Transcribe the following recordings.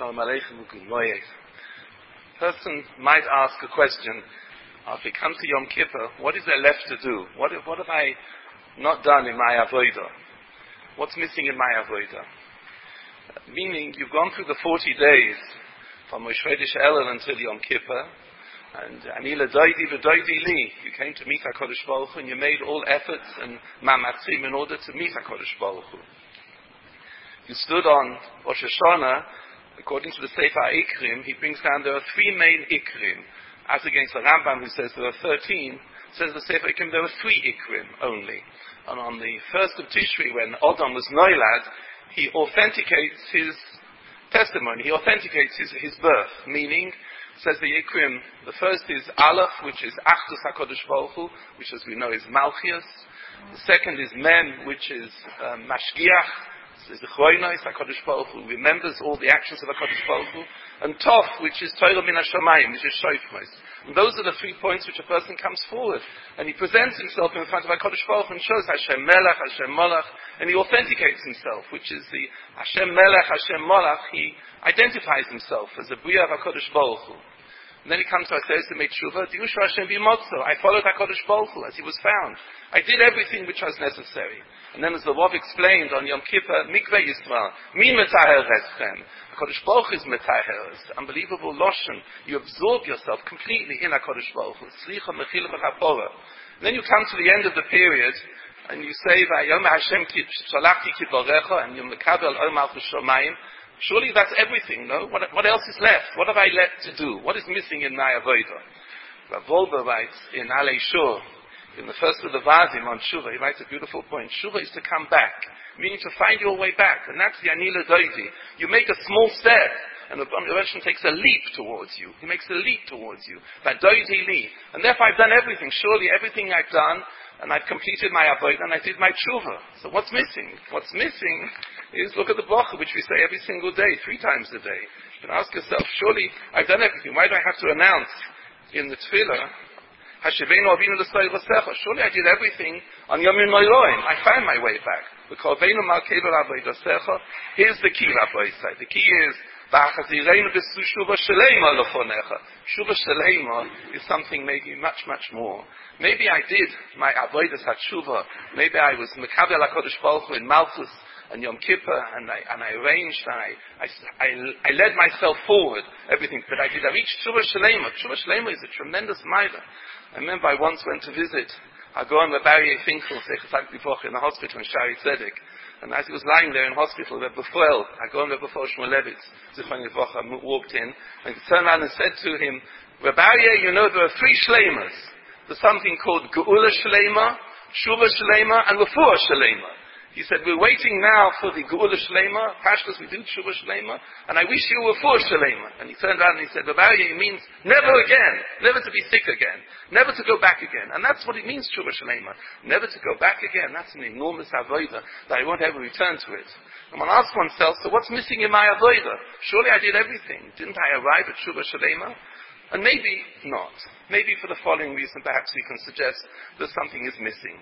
Shalom Aleichem U'Gimoyeh. Person might ask a question, if we come to Yom Kippur, what is there left to do? What have I not done in my avodah? What's missing in my avodah? Meaning, you've gone through the 40 days from Rosh Chodesh Elul until Yom Kippur, and Anila Doidi V'Doidi Li, you came to meet HaKadosh Baruch Hu, and you made all efforts and mamatzim in order to meet HaKadosh Baruch Hu. You stood on Rosh Hashanah. According to the Sefer Ikrim, he brings down there are three main Ikrim. As against the Rambam, who says there are 13, says the Sefer Ikrim there were 3 Ikrim only. And on the 1st of Tishri, when Adam was Noilad, he authenticates his testimony, he authenticates his birth. Meaning, says the Ikrim, the first is Aleph, which is Achdus HaKadosh Baruch Hu, which as we know is Malchias. The second is Mem, which is Mashgiach. Is the Chroinos, HaKadosh Baruch Hu remembers all the actions of HaKadosh Baruch Hu, and Tov, which is Torah min HaShamayim, which is Shofmos. And those are the 3 points which a person comes forward, and he presents himself in front of HaKadosh Baruch Hu and shows Hashem Melech, Hashem Molech, and he authenticates himself, which is the Hashem Melech, Hashem Molech. He identifies himself as a Bria of HaKadosh Baruch Hu. And then he comes to Aseret to make tshuva. Diusha Hashem b'motzo. I followed HaKadosh Baruch Hu as he was found. I did everything which was necessary. And then as the Rav explained on Yom Kippur, Mikveh Yisrael, Mi metaher eschem. HaKadosh Baruch Hu is metaher. It's unbelievable loshen. You absorb yourself completely in HaKadosh Baruch Hu. Tzlicha mechila v'chapora. And then you come to the end of the period, and you say, Vayom Hashem shalachti kiborecha, and you mekabel ol malchus shomayim. Surely that's everything, no? What else is left? What have I left to do? What is missing in my avodah? Rav Wolbe writes in Alei Shur, in the first of the Vazim on Shuvah, he writes a beautiful point. Shuvah is to come back, meaning to find your way back. And that's the Anila Doidi. You make a small step, and the Rebbe takes a leap towards you. He makes a leap towards you. That Doidi leap. And therefore I've done everything. Surely everything I've done, and I've completed my avodah, and I did my tshuva. So what's missing? What's missing is look at the bracha, which we say every single day, 3 times a day. You can ask yourself, surely I've done everything. Why do I have to announce in the tefillah, Hashiveinu Avinu l'Sayil V'Secha? Surely I did everything on Yom Noiloi. I found my way back. Here's the key, Rabbi Yisai. The key is, Shuva Shalema is something maybe much, much more. Maybe I did my avodas hatshuva. Maybe I was mekabel HaKadosh Baruch Hu in Malchus and Yom Kippur, and I arranged, and I led myself forward, everything. But I reached Shuva Shalema. Shuva Shalema is a tremendous milah. I remember I once went to visit Hagon Rabbi Finkel in the hospital in Shari Tzedek. And as he was lying there in hospital, Rebbe Fuel, Hagon Rebbe Fuel Shmulevitz, Zichron Yivrocha, walked in, and he turned around and said to him, Rabbi, you know there are 3 shleimas. There's something called Geula Shlema, Shuva Shlema, and Refuah Shlema. He said, we're waiting now for the Geula Shlema, Pashtus, we do Shuva Shlema, and I wish you Refuah Shlema. And he turned around and he said, Rabbi, it means never again, never to be sick again, never to go back again. And that's what it means, Shuva Shlema. Never to go back again. That's an enormous avodah that I won't ever return to it. And one asks oneself, so what's missing in my avodah? Surely I did everything. Didn't I arrive at Shuva Shlema? And maybe not. Maybe for the following reason, perhaps we can suggest that something is missing.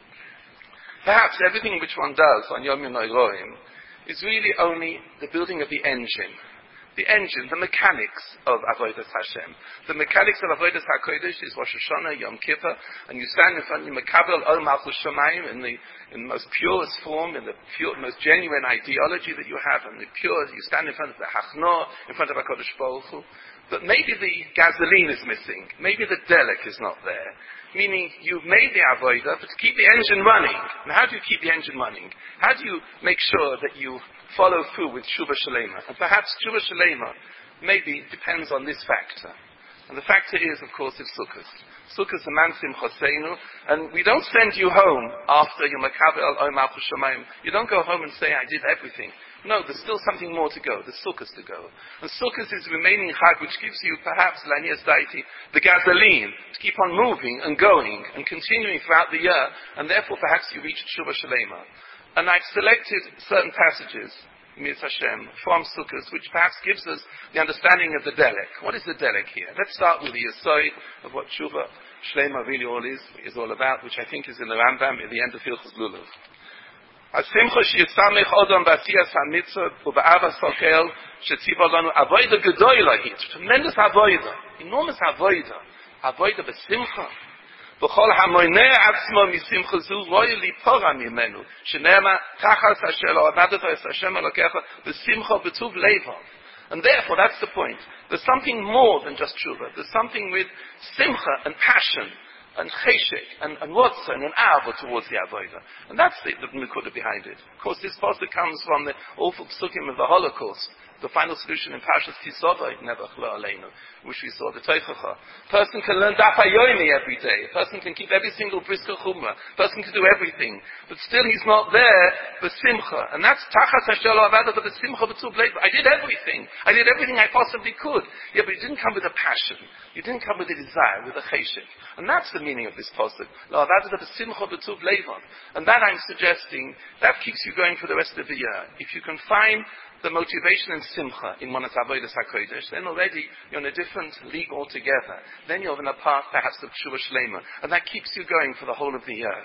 Perhaps everything which one does on Yom Noiloi is really only the building of the engine. The engine, the mechanics of Avodas Hashem. The mechanics of Avodas HaKodesh is Rosh Hashanah, Yom Kippur, and you stand in front of Mekabel Ol Malchus Shamayim in the most purest form, in the most genuine ideology that you have, and you stand in front of the Hachno, in front of HaKadosh Baruch Hu. But maybe the gasoline is missing. Maybe the delek is not there. Meaning, you've made the avodah, but to keep the engine running. And how do you keep the engine running? How do you make sure that you follow through with Shuva Shalema? And perhaps Shuva Shalema maybe depends on this factor. And the factor is, of course, is Sukkot. Sukkot is a mansim choseinu, and we don't send you home after your makabel al malchus shamayim. You don't go home and say, I did everything. No, there's still something more to go. There's Sukkot to go. And Sukkot is the remaining chag which gives you perhaps, Lanias Daiti, the gasoline to keep on moving and going and continuing throughout the year, and therefore perhaps you reach Shuva Shalema. And I've selected certain passages, Mirz Hashem, from Sukkot, which perhaps gives us the understanding of the Delek. What is the Delek here? Let's start with the Yesod of what Shuva Shlema really all is all about, which I think is in the Rambam at the end of Hilchos Lulav. Asimcha sheyisamech odom b'asiyas hamitzvah u'ba'avas sokel shetziva lanu avoida gedoyla hit. Tremendous avoida, enormous avoida b'simcha. V'chol hamoyneh atzmo misimcha zu roy lipora mimenu. Shenema tachas asher lo avadat es Hashem elokecha b'simcha b'tuv levav. And therefore, that's the point. There's something more than just tshuva. There's something with simcha and passion and cheshek and rotza and an ava towards the avodah. And that's the nekuda behind it. Of course, this pasuk comes from the awful psukim of the Holocaust, the final solution in Parshas Kisova, Nevach Lo Aleinu, which we saw, the Teichacha. Person can learn Daf Hayomi every day. A person can keep every single brisker chumrah. A person can do everything. But still he's not there for simcha. And that's Tachas Hashem Lo Avadah for the simcha b'tzuv leiv. I did everything. I did everything I possibly could. Yeah, but it didn't come with a passion. It didn't come with a desire, with a cheshek. And that's the meaning of this pasuk. Lo Avadah for the simcha b'tzuv leivon. And that I'm suggesting, that keeps you going for the rest of the year. If you can find the motivation and simcha in one of Avodas HaKodesh, then already you're in a different league altogether. Then you're in a path perhaps of Tshuva Shlema, and that keeps you going for the whole of the year.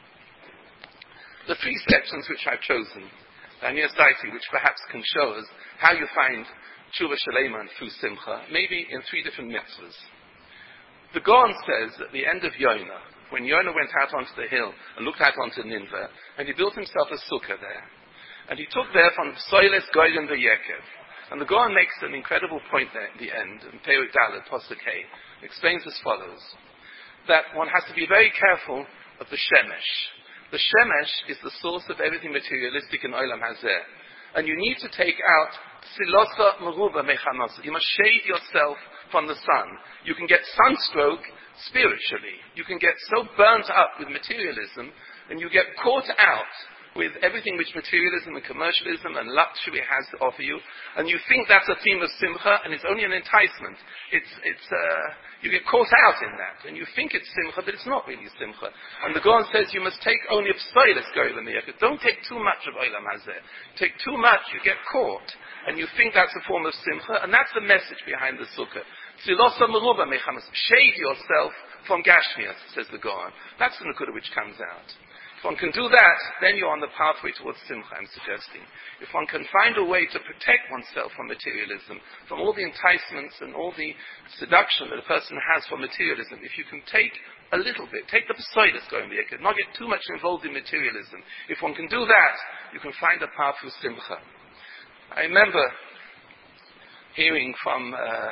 The three sections which I've chosen, Daniel Saiti, which perhaps can show us how you find Tshuva Shlema through simcha, maybe in three different mitzvahs. The Gaon says at the end of Yonah, when Yonah went out onto the hill and looked out onto Nineveh, and he built himself a sukkah there. And he took there from Soiles Goyim V'Yekev. And the Gaon makes an incredible point there at the end, in Perek Dalet, Pasuk Hey, explains as follows, that one has to be very careful of the Shemesh. The Shemesh is the source of everything materialistic in Olam Hazeh. And you need to take out Silosa Meruba Mechanosa. You must shade yourself from the sun. You can get sunstroke spiritually. You can get so burnt up with materialism, and you get caught out with everything which materialism and commercialism and luxury has to offer you, and you think that's a theme of simcha, and it's only an enticement. You get caught out in that, and you think it's simcha, but it's not really simcha. And the Gaon says you must take only a psoiles goyim v'yekef. Don't take too much of olam hazeh. Take too much, you get caught, and you think that's a form of simcha, and that's the message behind the sukkah. Tzilosa meruba mechamas. Shade yourself from gashmias, says the Gaon. That's the nekuda which comes out. If one can do that, then you're on the pathway towards simcha, I'm suggesting. If one can find a way to protect oneself from materialism, from all the enticements and all the seduction that a person has from materialism, if you can take a little bit, take the psoides going v'yekev, not get too much involved in materialism. If one can do that, you can find a path through simcha. I remember hearing from,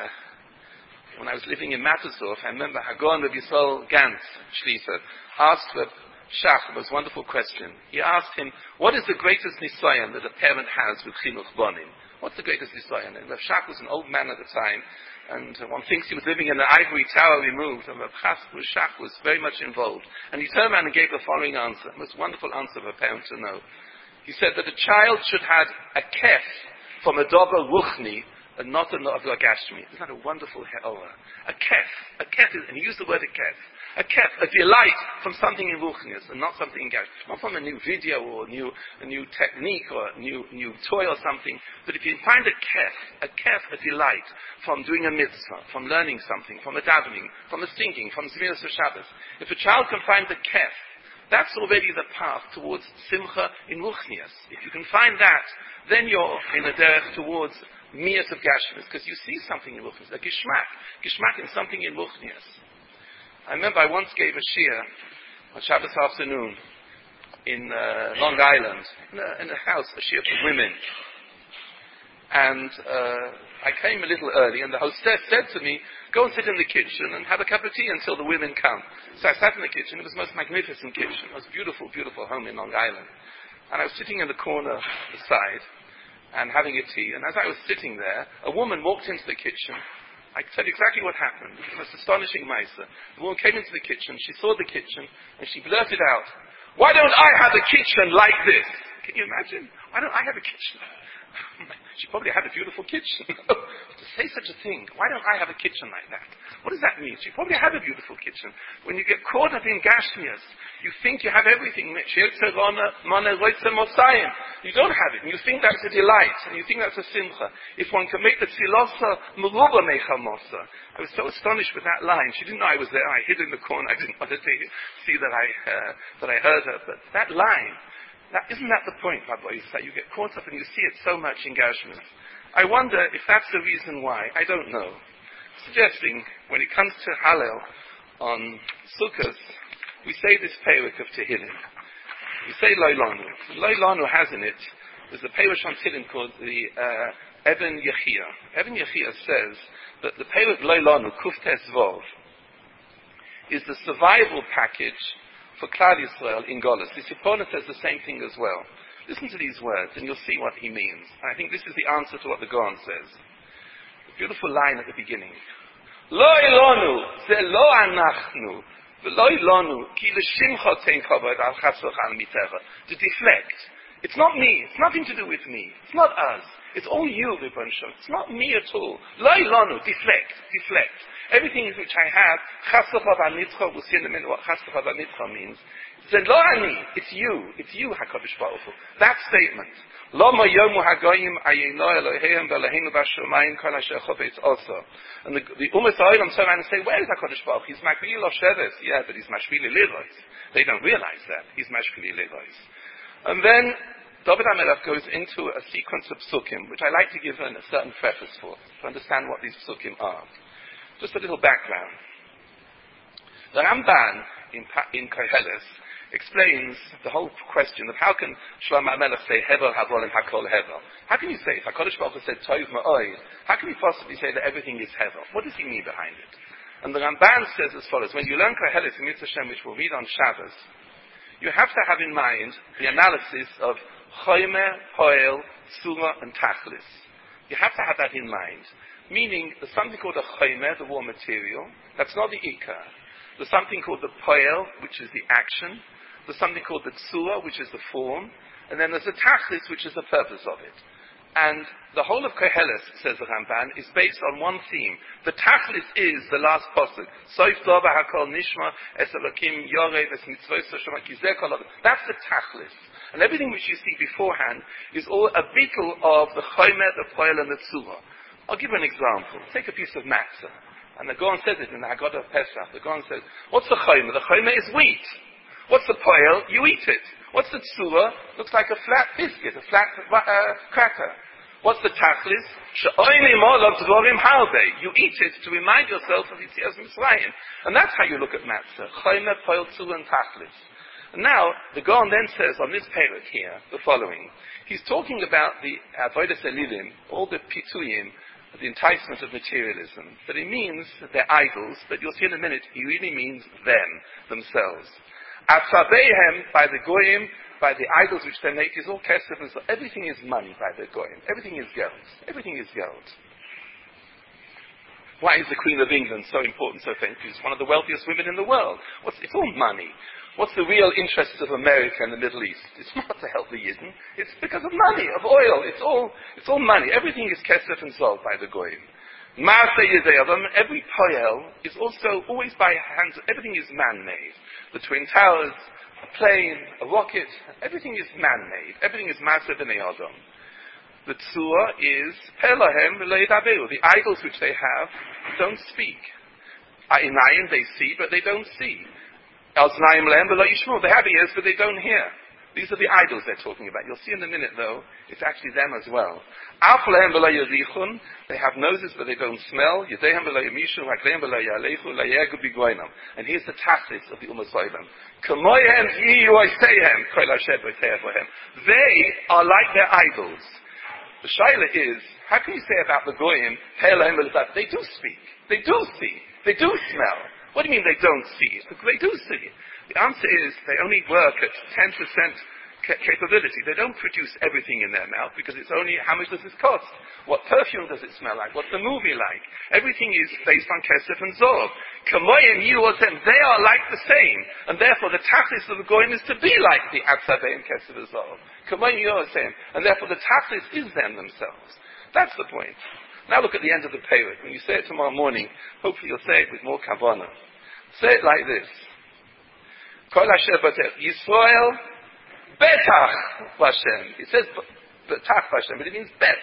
when I was living in Mattersdorf, I remember Hagon Rabbi Yisrael Gantz, Shlifer, asked Shach the most wonderful question. He asked him, what is the greatest nisayon that a parent has with chinuch bonim? What's the greatest nisayon? And Rav Shach was an old man at the time, and one thinks he was living in an ivory tower removed, and Rav Shach was very much involved. And he turned around and gave the following answer, the most wonderful answer for a parent to know. He said that a child should have a kef from a dover ruchni, and not a novel gashmi. Isn't that a wonderful ha'orah? A kef is, and he used the word a kef, a delight from something in ruchnius, and not something in gash. Not from a new video or a new technique or a new toy or something, but if you find a delight from doing a mitzvah, from learning something, from a davening, from a singing, from Zmiras Shabbos. If a child can find the kef, that's already the path towards simcha in ruchnius. If you can find that, then you're in a derech towards miyat of gashmis, because you see something in ruchnius, a gishmak in something in ruchnius. I remember I once gave a shiur on Shabbos afternoon in Long Island, in a house, a shiur for women. And I came a little early, and the hostess said to me, go and sit in the kitchen and have a cup of tea until the women come. So I sat in the kitchen. It was the most magnificent kitchen. It was a beautiful, beautiful home in Long Island. And I was sitting in the corner side and having a tea. And as I was sitting there, a woman walked into the kitchen. I said exactly what happened. It was astonishing Maisa. The woman came into the kitchen, she saw the kitchen, and she blurted out, why don't I have a kitchen like this? Can you imagine? Why don't I have a kitchen? She probably had a beautiful kitchen. To say such a thing, why don't I have a kitchen like that? What does that mean? She probably had a beautiful kitchen. When you get caught up in gashmias, you think you have everything. You don't have it. And you think that's a delight. And you think that's a simcha. If one can make the tzilosa meruba mechamosa. I was so astonished with that line. She didn't know I was there. I hid in the corner. I didn't want her to see that I heard her. But that line, Now, isn't that the point, Rabbi? Is that you get caught up and you see it so much in Gershman. I wonder if that's the reason why. I don't know. Suggesting, when it comes to Hallel on Sukkot, we say this Perek of Tehillim. We say Loi Lanu. Loi Lanu has in it, there's a Perek on Tehillim called the Eben Yechia. Eben Yechia says that the Perek Loi Lanu, Kuftes Vov, is the survival package for Klal Yisrael in Golus. The Sipponet says the same thing as well. Listen to these words and you'll see what he means. And I think this is the answer to what the Gaon says. The beautiful line at the beginning. Lo elonu, ze lo anachnu, v'lo elonu, ki l'shimcha tein kavod al chasvach al mitecha. To deflect. It's not me. It's nothing to do with me. It's not us. It's all you, Ribbon Shem. It's not me at all. Lo elonu, deflect. Everything which I have, chasvach al nitzcha, we'll see in a minute what chasvach al nitzcha means. Lo ani, it's you, HaKadosh Baruch Hu. That statement. Lama yomu hagoyim ayino Elohim v'Eloheinu b'shamayim kol asher chovetz oso. And the Ummah Ha'olam turn around and say, where is HaKadosh Baruch Hu? He's Makvili Sheves. Yeah, but he's Mashvili Levois. They don't realize that. He's Mashvili Levois. And then David HaMelech goes into a sequence of psukim, which I like to give a certain preface for, to understand what these psukim are. Just a little background. The Ramban in Koheles explains the whole question of how can Shlomo HaMelech say Hevel Havolim Hakol Hevel? How can you say, if HaKadosh Baruch Hu said Tov Ma'oid, how can you possibly say that everything is Hevel? What does he mean behind it? And the Ramban says as follows, when you learn Koheles in Mitzvah Shem, which we'll read on Shabbos, you have to have in mind the analysis of Chomer, Poel, Sura, and Tachlis. You have to have that in mind. Meaning, there's something called a Chomer, the raw material. That's not the Ikar. There's something called the Poel, which is the action. There's something called the Tzura, which is the form. And then there's the Tachlis, which is the purpose of it. And the whole of Koheles, says the Ramban, is based on one theme. The Tachlis is the last pasuk. Soif Dova HaKol Nishma Es Elokim Yorev Es Mitzvos Shema Kizeh Kol Adam. That's the Tachlis. And everything which you see beforehand is all a bittul of the Chomer, the Poel, and the Tzura. I'll give you an example. Take a piece of matzah. And the Gaon says it in the Haggadah of Pesach. The Gaon says, what's the Chomer? The Chomer is wheat. What's the Poel? You eat it. What's the Tzura? Looks like a flat biscuit, a flat cracker. What's the Tachlis? You eat it to remind yourself of Yitzias Mitzrayim. And that's how you look at matzah. Chomer, Poel, Tzura, and Tachlis. And now, the Gaon then says on this Perek here, the following. He's talking about the Avodas Elilim, all the Pituyim, the enticement of materialism. But he means they're idols, but you'll see in a minute, he really means them, themselves. Atzabehem, by the Goyim, by the idols which they make, is all kesef, and so everything is money by the Goyim. Everything is gold. Everything is gold. Why is the Queen of England so important, so famous? She's one of the wealthiest women in the world. It's all money. What's the real interest of America and the Middle East? It's not to help the Yidden. It's because of money, of oil. It's all money. Everything is kesef and sold by the Goyim. Maaseh Yedei every poel is also always by hands. Everything is man-made. The Twin Towers, a plane, a rocket, everything is man-made. Everything is Maaseh B'nei Adam. The Tzura is Pelahem V'Leidaberu. The idols which they have don't speak. Inayim, they see, but they don't see. Aznayim Lehem V'Lo Yishmu. They have ears, but they don't hear. These are the idols they're talking about. You'll see in a minute, though, it's actually them as well. Af lehem v'lo yerichun. They have noses, but they don't smell. Yedehem v'lo yemishu, haglehem v'lo yalechu, layegu b'goynam. And here's the tachlis of the Ummah Ha'olam. Kamoyhem yiyu oiseihem, kol hashem v'te'evohem. They are like their idols. The shaila is, how can you say about the goyim, pe'elahem v'lezat? They do speak. They do see. They do smell. What do you mean they don't see? They do see. The answer is they only work at 10% capability. They don't produce everything in their mouth because it's only how much does this cost? What perfume does it smell like? What's the movie like? Everything is based on kesef and zor. Kamoyim yiwosem, they are like the same, and therefore the tachlis of the goyim is to be like the atzavei and kesef and zor. Kamoyim yiwosem, and therefore the tachlis is them themselves. That's the point. Now look at the end of the Perek. When you say it tomorrow morning, hopefully you'll say it with more kavanah. Say it like this. Kol asher batech Yisrael betach Vashem. It says betach Vashem, but it means betach.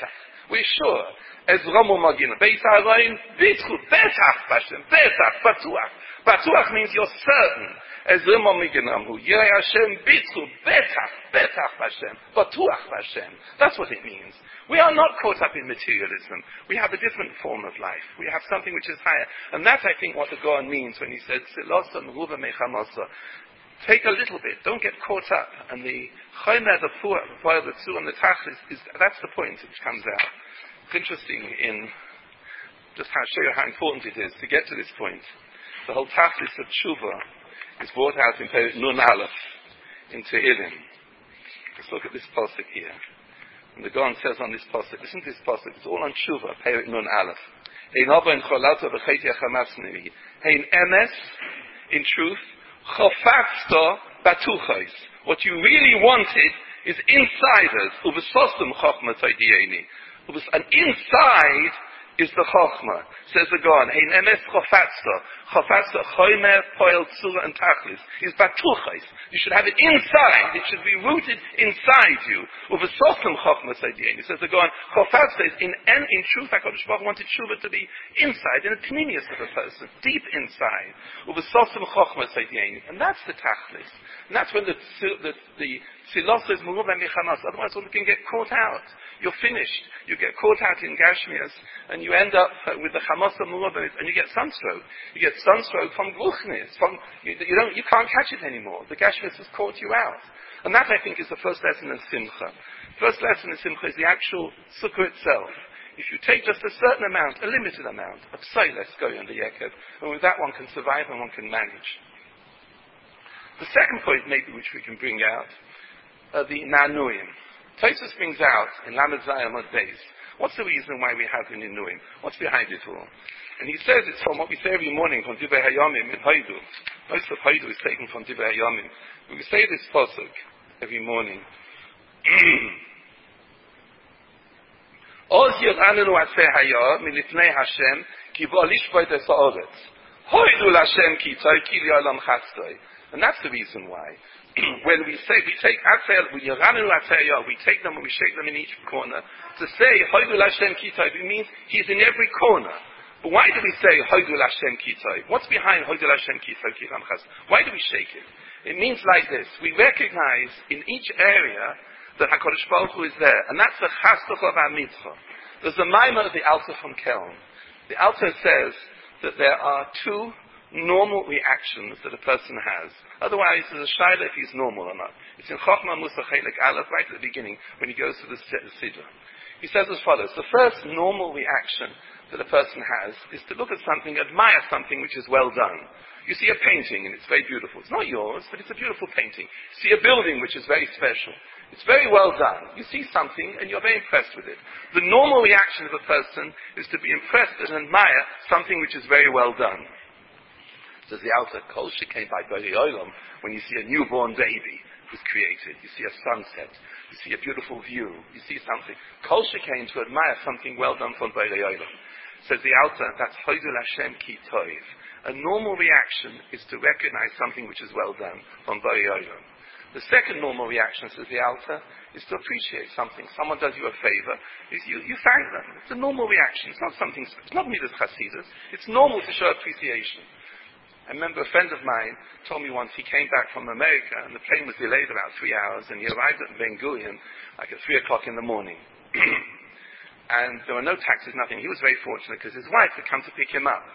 We're sure. As Romo Magina, Beis Harayin, Bitchu, Betach Bashem, Betach, Batuach. Batuach means you're certain. As Romo Magina, Yirei Hashem, Bitchu, Betach, Betach Bashem, Batuach Bashem. That's what it means. We are not caught up in materialism. We have a different form of life. We have something which is higher. And that's, I think, what the Gaon means when he said, Silosa Meruva Mechamosa. Take a little bit. Don't get caught up. And the Chomer, the Fuah, the Tzur, and the Tachlis, that's the point which comes out. It's interesting in just show you how important it is to get to this point. The whole Tachlis of Tshuva is brought out in Perek Nun Aleph, in Tehillim. Let's look at this pasuk here. And the Gaon says on this pasuk, listen to this pasuk, it's all on Tshuva, Perek Nun Aleph. Hein Ava in Cholato v'Chet Yachamas Nevi. Hein Emes, in truth, Chofatzto Batuchos. What you really wanted is insiders. Uvesosum Chochma Tzaydieni. And inside is the Chochma. Says the Gaon, Hein Emes Chofatzto. Chofatzto, Chomer, Poel, Tzura, and Tachlis. Is Batuchos. You should have it inside. It should be rooted inside you. Uvesosum Chochma Tzaydieni. Says the Gaon, Chofatzto is in truth, HaKadosh Baruch Hu wanted Tshuva to be inside, in the pnimius of a person, deep inside. Uvesosum Chochma Tzaydieni. And that's the Tachlis. And that's when the Tzilos is Meruva Mechamas. Otherwise one can get caught out. You're finished. You get caught out in Gashmias, and you end up with the Chamas Meruva, and you get sunstroke. You get sunstroke from Gluchnis. You can't catch it anymore. The Gashmias has caught you out. And that, I think, is the first lesson in Simcha. First lesson in Simcha is the actual Sukkah itself. If you take just a certain amount, a limited amount, of Pseiles going under Yekev, and with that one can survive and one can manage. The second point, maybe, which we can bring out, are the Nanuim. Tosfos brings out in Lamed Zayin Amud Beis, what's the reason why we have the Nanuim? What's behind it all? And he says it's from what we say every morning from Divrei Hayomim in Haidu. Most of Haidu is taken from Divrei Hayomim. We say this pasuk every morning. Oz yiranenu aseh haya milifnei Hashem ki bo lishbot es haaretz. Haidu l'Hashem ki tzai ki li'olam chatzai. And that's the reason why. When we take them and we shake them in each corner. To say, Hoidul Hashem Kitov, it means he's in every corner. But why do we say, Hoidul Hashem Kitov? What's behind Hoidul Hashem Kitov Kiram Chas? Why do we shake it? It means like this. We recognize in each area that HaKadosh Baruch Hu is there. And that's the Chastoch of our mitzvah. There's a mimer of the Alter from Kelm. The Alter says that there are two normal reactions that a person has. Otherwise, there's a shaila if he's normal or not. It's in Chochmah Musa Chelik Aleph, right at the beginning, when he goes to the Siddur. He says as follows: the first normal reaction that a person has is to look at something, admire something which is well done. You see a painting and it's very beautiful. It's not yours, but it's a beautiful painting. You see a building which is very special. It's very well done. You see something and you're very impressed with it. The normal reaction of a person is to be impressed and admire something which is very well done. Says the Alter, Kol Shekain by Borei Olam, when you see a newborn baby who's created, you see a sunset, you see a beautiful view, you see something. Kol Shekain, to admire something well done from Borei Olam. Says the Alter, that's Hoidul Hashem Ki Toiv. A normal reaction is to recognize something which is well done from Borei Olam. The second normal reaction, says the Alter, is to appreciate something. Someone does you a favor, you thank them. It's a normal reaction. It's not Midas Chasidus. It's normal to show appreciation. I remember a friend of mine told me once he came back from America and the plane was delayed about 3 hours and he arrived at Ben Gurion like at 3 o'clock in the morning. And there were no taxis, nothing. He was very fortunate because his wife had come to pick him up.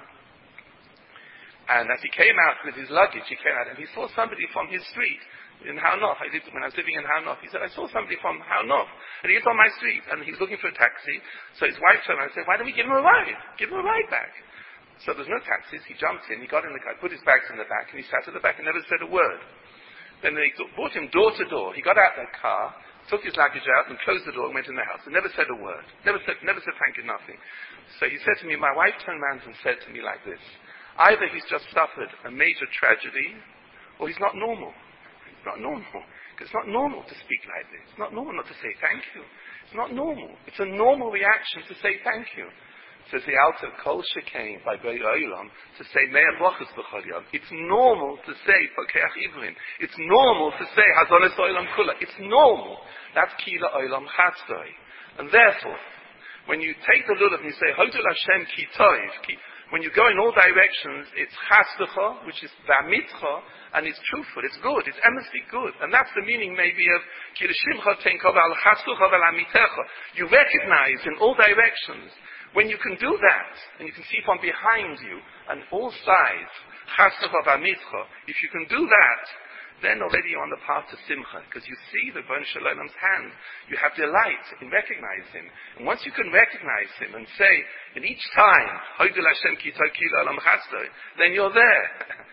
And as he came out with his luggage, he came out and he saw somebody from his street in Hanoch. When I was living in Hanoch, he said, I saw somebody from Hanoch. And he was on my street and he was looking for a taxi. So his wife turned around and said, why don't we give him a ride? Give him a ride back. So there's no taxis. He jumped in, he got in the car, put his bags in the back, and he sat at the back and never said a word. Then they brought him door to door. He got out that car, took his luggage out, and closed the door and went in the house. And never said a word. Never said thank you, nothing. So he said to me, my wife turned around and said to me like this: either he's just suffered a major tragedy, or he's not normal. It's not normal. Because it's not normal to speak like this. It's not normal not to say thank you. It's not normal. It's a normal reaction to say thank you. Says the Alter, Kol Shekain by Borei Olam, to say Mea Brachos B'chol Yom. It's normal to say Pokeach Ivrim. It's normal to say Hazones Olam Kula. It's normal. That's Kila Olam Chatzoi. And therefore, When you take the lulav and you say, Hodul Hashem ki tov, when you go in all directions, it's chasducha, which is v'amitcha, and it's truthful, it's good, it's eminently good. And that's the meaning maybe of Kirishimcha tenkov al chasducha vel amitecha. You recognize in all directions. When you can do that, and you can see from behind you, on all sides, chasducha v'amitcha, if you can do that, then already you're on the path to Simcha, because you see the Ribono Shel Olam's hand. You have delight in recognizing Him. And once you can recognize Him and say, in each time, Hodul Hashem ki tov ki lo olam chasdoi, then you're there.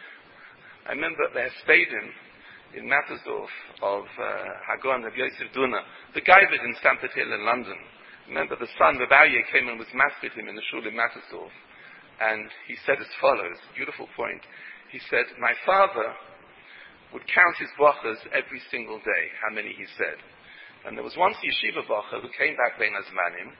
I remember the Hespedim in Mattersdorf of Hagon of Yosef Duna, the Gaivid in Stamford Hill in London. Remember the son, Reb Aryeh, came and was masked him in the shul in Mattersdorf. And he said as follows, beautiful point. He said, my father would count his brachas every single day, how many he said. And there was once a yeshiva bacher who came back bein hazmanim,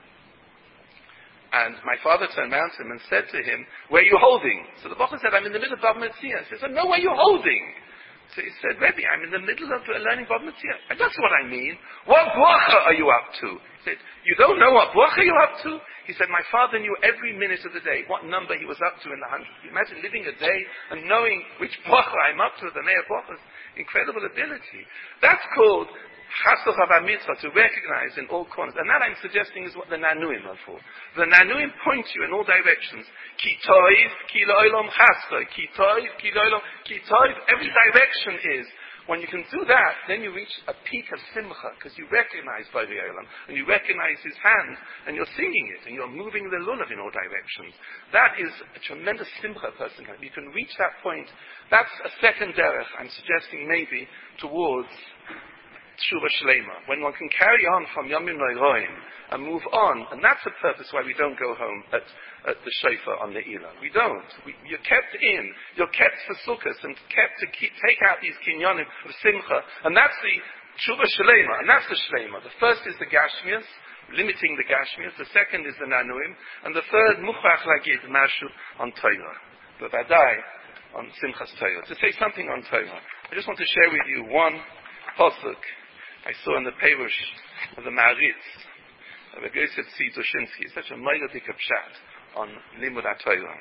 and my father turned around to him and said to him, where are you holding? So the bacher said, I'm in the middle of Bava Metzia. He said, no, where are you holding? So he said, Rebbe, I'm in the middle of learning Bava Metzia. And that's what I mean. What bracha are you up to? He said, you don't know what bracha you're up to? He said, my father knew every minute of the day what number he was up to in the 100. You imagine living a day and knowing which bracha I'm up to, the Meir brachas. Incredible ability. That's called Chasduch HaVamitzvah, to recognize in all corners. And that I'm suggesting is what the Nanuim are for. The Nanuim point you in all directions. Ki toiv, ki lo olam chasdoi. Ki toiv, ki lo olam, ki toiv. Every direction is. When you can do that, then you reach a peak of simcha, because you recognize Borei Olam, and you recognize His hand, and you're singing it, and you're moving the lulav in all directions. That is a tremendous simcha a person can. You can reach that point. That's a second derech, I'm suggesting maybe, towards Tshuva Shlema, when one can carry on from Yomim Nooroim and move on, and that's the purpose why we don't go home at the shofar on the Eilah. We don't. You're kept in. You're kept for Sukkot and kept to take out these kinyonim of Simcha, and that's the Tshuva Shlema, and that's the Shlema. The first is the Gashmias, limiting the Gashmias. The second is the Nanuim, and the third Muchach Lagid Mashu on Torah. But Vadai on Simchas Torah. To say something on Torah, I just want to share with you one pasuk I saw in the Perush of the Ma'aritz of Rabbi Yosef Tzvi Dushinsky. It's such a megadik pshat on Limud HaTorah.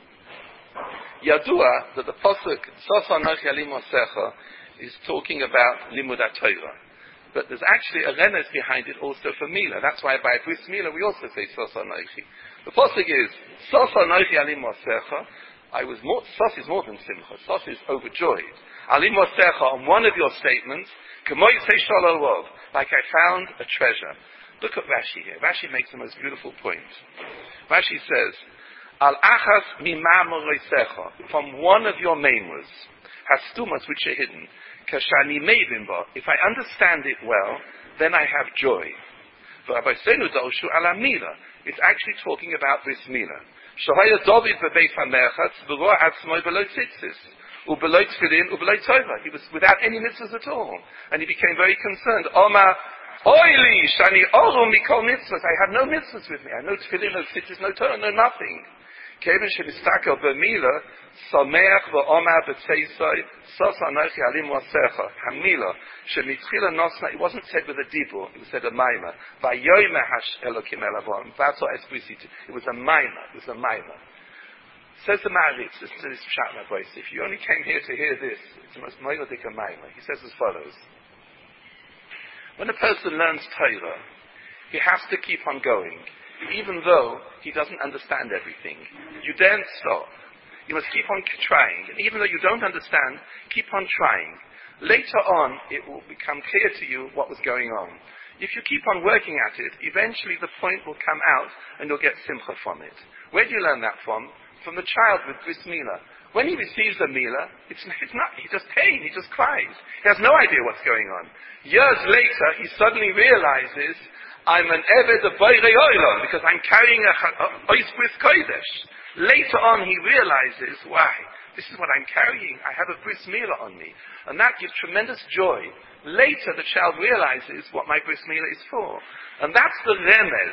Yadua that the pasuk Sofa Nochi Alim Osecha is talking about Limud HaTorah, but there's actually a remez behind it also for Mila. That's why by Bris Mila we also say Sofa Nochi. The pasuk is Sofa Nochi Alim Osecha. Sos is more than Simcha. Sos is overjoyed. Alim Osecha, on one of your statements, like I found a treasure. Look at Rashi here. Rashi makes the most beautiful point. Rashi says, Al achas mimam, from one of your memors, hastumas which are hidden, kashani meivimba. If I understand it well, then I have joy. It's actually talking about this Mila. Shahaya David bebeit hamerchatz v'roa atzmoi below tzitzis. He was without any mitzvahs at all. And he became very concerned. Omar, oili, shani oru mikol mitzvahs. I have no mitzvahs with me. I have no tefillin, no tzitzis, no Torah, no nothing. Kevin shemistakel b'mila, sameach v'omar b'tzeisai, sos anochi alim wasecha. Hamila, shemitchila nosna. It wasn't said with a dibur. It was said a maima. Vayoyme hash elokim elavom. That's what explicit. It was a maima. It was a maima. Says the Ma'aritz, this is Pshat my voice. If you only came here to hear this, it's the most moiladik maima. He says as follows. When a person learns Torah, he has to keep on going, even though he doesn't understand everything. You daren't stop. You must keep on trying. And even though you don't understand, keep on trying. Later on, it will become clear to you what was going on. If you keep on working at it, eventually the point will come out and you'll get simcha from it. Where do you learn that from? From the child with Bris Mila. When he receives a Mila, it's not, he just pain, he just cries. He has no idea what's going on. Years later, he suddenly realizes, I'm an Eved of Borei Olam, because I'm carrying a Ois Bris Kodesh. Later on, he realizes, why? This is what I'm carrying. I have a Bris Mila on me. And that gives tremendous joy. Later, the child realizes what my Bris Mila is for. And that's the remez.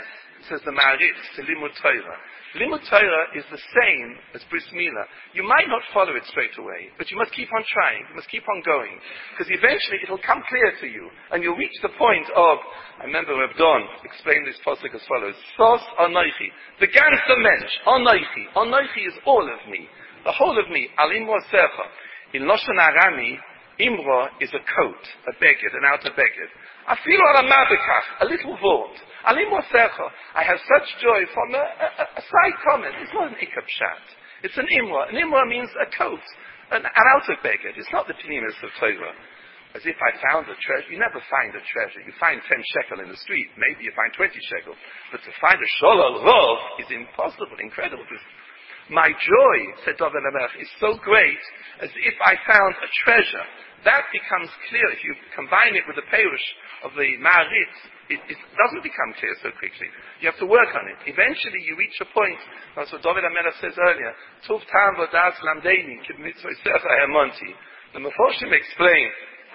says the Ma'aritz, to Limud Torah. Limud Torah is the same as Bris Milah. You might not follow it straight away, but you must keep on trying. You must keep on going. Because eventually it will come clear to you. And you'll reach the point of, I remember Reb Don explained this pasuk as follows. Sos Anoichi. The ganze Mensch. Anoichi. Anoichi is all of me. The whole of me. Alim Wasecha. In Lashon Arami, Imra is a coat, a beged, an outer beged. Afilu ala mabekach, a little vault. Alim wasecha. I have such joy from a side comment. It's not an ikab shat. It's an imra. An imra means a coat, an outer beged. It's not the pnimis of Torah. As if I found a treasure. You never find a treasure. You find 10 shekel in the street. Maybe you find 20 shekel. But to find a sholol rov is impossible, incredible. My joy, said David HaMelech, is so great as if I found a treasure. That becomes clear. If you combine it with the Perush of the Ma'aritz, it doesn't become clear so quickly. You have to work on it. Eventually you reach a point, that's what David HaMelech says earlier, Tuv Tam Vodas Lamdeini, Kib Mitzvah Secha Hemonti. The Meforshim explain,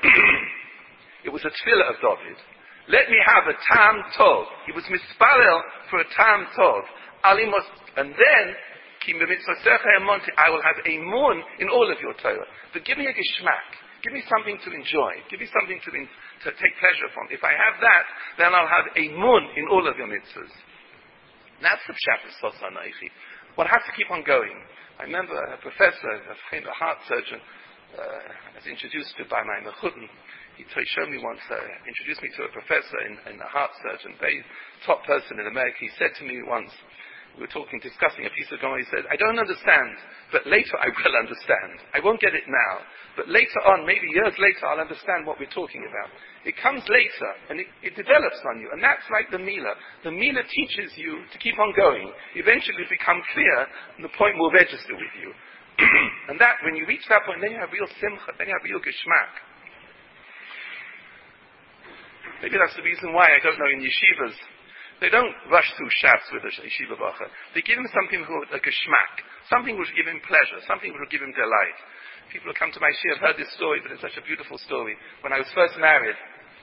it was a tefillah of David. Let me have a Tam Tov. He was mispalel for a Tam Tov. Alimos, and then, I will have a moon in all of your Torah. But give me a geschmack. Give me something to enjoy. Give me something to take pleasure from. If I have that, then I'll have a moon in all of your mitzvahs. That's the pshat of Sos Anoichi. One has to keep on going. I remember a professor, a heart surgeon, was introduced to by my mechutin. He showed me once, introduced me to a professor in a heart surgeon, very top person in America. He said to me once, we were discussing a piece of Gemara. He said, I don't understand, but later I will understand. I won't get it now, but later on, maybe years later, I'll understand what we're talking about. It comes later, and it develops on you, and that's like the Milah. The Milah teaches you to keep on going. Eventually it become clear, and the point will register with you. And that, when you reach that point, then you have real simcha, then you have real geschmack. Maybe that's the reason why, I don't know, in yeshivas, they don't rush through shafts with a yeshiva bacha. They give him something like a geschmack, something which will give him pleasure, something which will give him delight. People who come to my shir have heard this story, but it's such a beautiful story. When I was first married,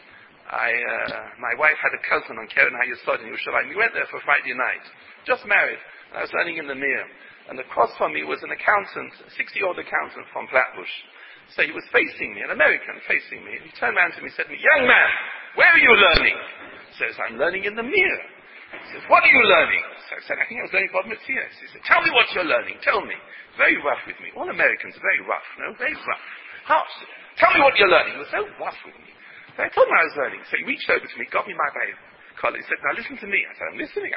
my wife had a cousin on Keren HaYesod in Yerushalayim. We went there for Friday night, just married. And I was learning in the Mir. And across from me was an accountant, a 60-year-old accountant from Flatbush. So he was facing me, an American facing me. And he turned around to me and said to me, young man, where are you learning? He says, I'm learning in the Mir. He says, what are you learning? So I said, I think I was learning Bob Matthias. He said, tell me what you're learning, tell me. Very rough with me. All Americans are very rough, no? Very rough. Harsh. Tell me what you're learning. He was so rough with me. So I told him I was learning. So he reached over to me, got me my collar. He said, now listen to me. I said, I'm listening.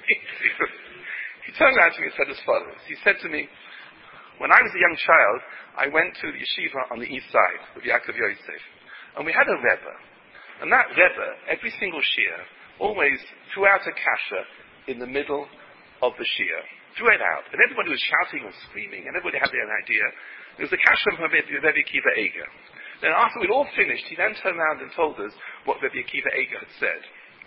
He turned around to me and said as follows. He said to me, when I was a young child, I went to the yeshiva on the east side with Yaakov Yosef. And we had a Rebbe. And that Rebbe, every single shiur, always threw out a kasha in the middle of the shiur. Threw it out. And everybody was shouting and screaming, and everybody had their own idea. There was a kasha from Rebbe Akiva Eiger. Then after we'd all finished, he then turned around and told us what Rebbe Akiva Eiger had said.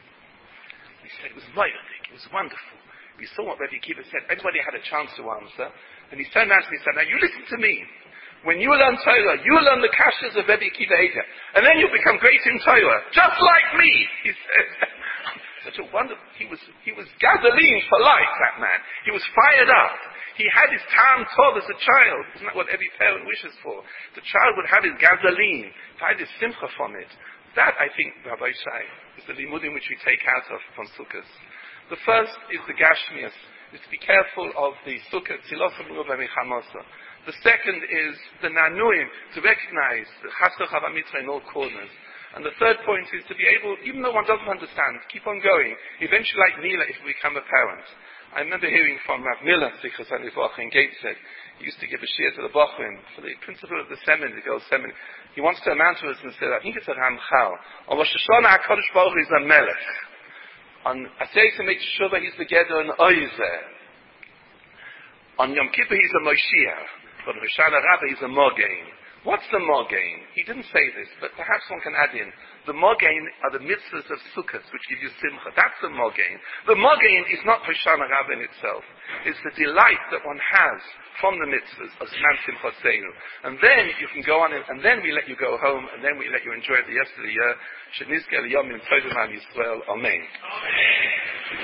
He said it was moichik, it was wonderful. We saw what Rebbe Akiva said. Everybody had a chance to answer. And he turned around to me and said, now you listen to me. When you learn Torah, you learn the kashas of Rebbe Akiva Eiger. And then you'll become great in Torah. Just like me, he said. Such a wonderful, he was gasoline for life, that man. He was fired up. He had his tam tov as a child. Isn't that what every parent wishes for? The child would have his gasoline, find his simcha from it. That, I think, Rabbi Shai, is the limudim which we take out of from Sukkot. The first is the gashmias, is to be careful of the Sukkot, tzilosam u'v'mechamosa. The second is the nanuim, to recognize the chasach havamitra in all corners. And the third point is to be able, even though one doesn't understand, keep on going. Eventually, like Mila, if we become a parent. I remember hearing from Rav Miller, Zichros HaNivracha in Gateshead. He used to give a shiur to the Bochrim for the principal of the seminary, the girls' seminary. He wants to amount to us and say, I think it's a Ramchal. On Rosh Hashanah, HaKadosh Baruch Hu is a Melech. On Aseret Meit Shuvah, he's the Gedor and Oizer. On Yom Kippur, he's a Moshiach. On Hoshana Rabbah, he's a Mogain. What's the Mogain? He didn't say this, but perhaps one can add in. The Mogain are the mitzvahs of Sukkot, which give you simcha. That's the Mogain. The Mogain is not Hoshana Rabbah in itself. It's the delight that one has from the mitzvahs of Zman Simchotzeinu. And then you can go on, and then we let you go home, and then we let you enjoy the rest of the year. Shenizke L'Yomim Tovim Am Yisrael. Amen.